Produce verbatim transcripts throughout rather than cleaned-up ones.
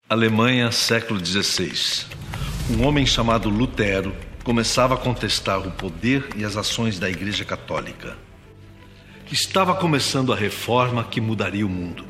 Alemanha, século dezesseis. Um homem chamado Lutero começava a contestar o poder e as ações da Igreja Católica. Estava começando a reforma que mudaria o mundo.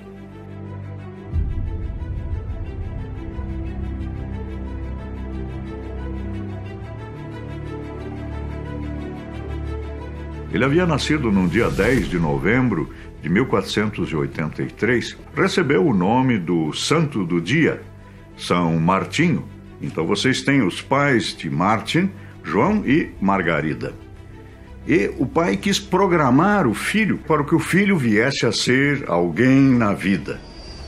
Ele havia nascido no dia dez de novembro de mil quatrocentos e oitenta e três, recebeu o nome do santo do dia, São Martinho. Então vocês têm os pais de Martin, João e Margarida. E o pai quis programar o filho para que o filho viesse a ser alguém na vida.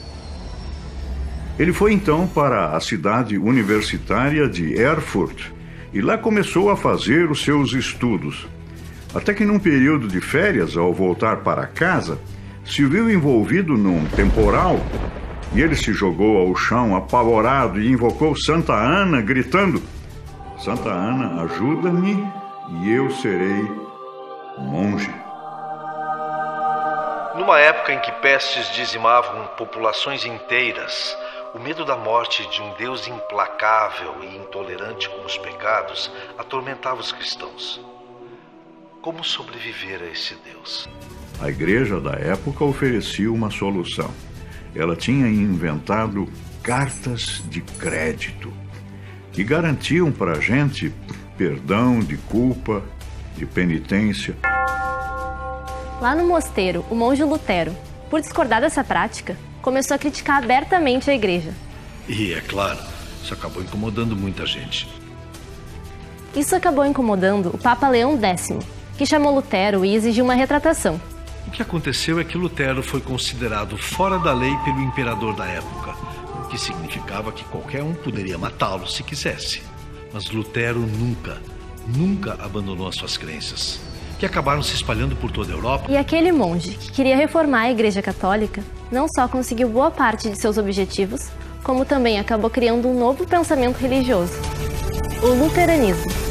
Ele foi então para a cidade universitária de Erfurt e lá começou a fazer os seus estudos. Até que num período de férias, ao voltar para casa, se viu envolvido num temporal e ele se jogou ao chão apavorado e invocou Santa Ana, gritando: "Santa Ana, ajuda-me e eu serei monge." Numa época em que pestes dizimavam populações inteiras, o medo da morte de um Deus implacável e intolerante com os pecados atormentava os cristãos. Como sobreviver a esse Deus? A igreja da época oferecia uma solução. Ela tinha inventado cartas de crédito que garantiam para a gente perdão de culpa, de penitência. Lá no mosteiro, o monge Lutero, por discordar dessa prática, começou a criticar abertamente a igreja. E, é claro, isso acabou incomodando muita gente. Isso acabou incomodando o Papa Leão Décimo, que chamou Lutero e exigiu uma retratação. O que aconteceu é que Lutero foi considerado fora da lei pelo imperador da época, o que significava que qualquer um poderia matá-lo se quisesse. Mas Lutero nunca, nunca abandonou as suas crenças, que acabaram se espalhando por toda a Europa. E aquele monge que queria reformar a Igreja Católica não só conseguiu boa parte de seus objetivos, como também acabou criando um novo pensamento religioso: o luteranismo.